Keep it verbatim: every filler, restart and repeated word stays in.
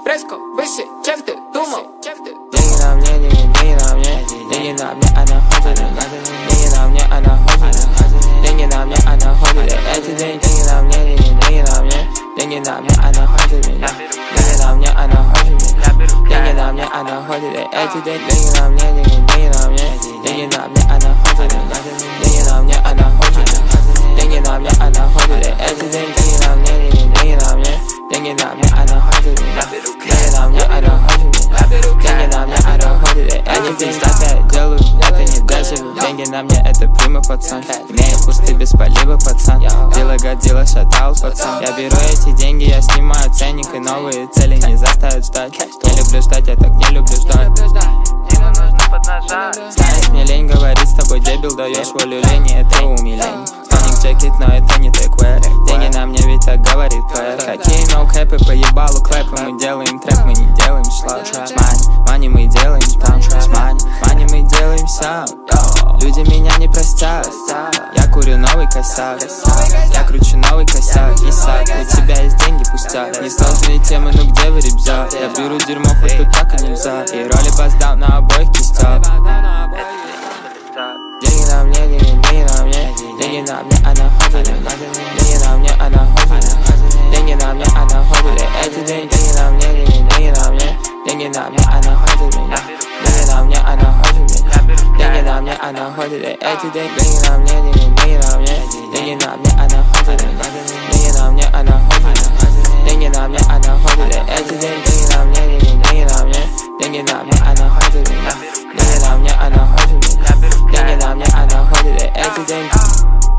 резко, выше, чем ты думал. Деньги на мне, деньги, деньги на мне, деньги на мне, она хочет, деньги на мне, она хочет, деньги на мне, она хочет, эти деньги, деньги на мне, деньги, деньги на мне, деньги на мне, она хочет меня, деньги на мне, она хочет меня, деньги на мне, она хочет, эти деньги, деньги на мне, деньги, деньги на мне, деньги на мне, она хочет меня, деньги на мне, она хочет меня, деньги на мне, она хочет, эти деньги, деньги на мне, деньги, деньги на мне, деньги на мне, она хочет меня, деньги на мне, она хочет меня, деньги на мне, она хочет, эти деньги, я делаю, это не дешево, деньги на мне, это прямой пацан, имею кусты без полива, пацан, дело годило, шатаут, пацан, я беру эти деньги, я снимаю ценник и новые цели не заставят ждать, не люблю ждать, я так не люблю ждать. Знаешь, мне лень говорить с тобой, дебил, даешь волю лени, это умиление. Стоник джекет, но это не такое. Деньги на мне, ведь так говорит поэт. Какие ноу-кэпы, по ебалу клэпы. Мы делаем трэп, мы не делаем шлак. Мани, мани мы делаем там. Мани, мани мы делаем сам. Люди меня не простят. Я курю новый косяк. Я кручу новый косяк. Исак, у тебя есть деньги, пустяк. Несложные темы, ну где вы, ребят? Я беру дерьмо, хоть тут так и нельзя. И роли баздал на обоих кистях. Деньги на мне, деньги, деньги на мне, деньги на мне, она хочет, деньги на мне, она хочет, деньги на мне, она хочет, эти деньги, деньги на мне, деньги, деньги на мне, деньги на мне, она хочет меня, деньги на мне, она хочет меня, деньги на мне, она хочет, эти деньги, деньги на мне, деньги, деньги на мне, деньги на мне, она хочет, деньги на мне, она хочет, деньги на мне, она хочет, эти деньги, деньги на мне, деньги, деньги на мне, деньги на мне, она хочет меня, деньги на мне, она хочет меня, деньги на мне, она хочет, эти деньги.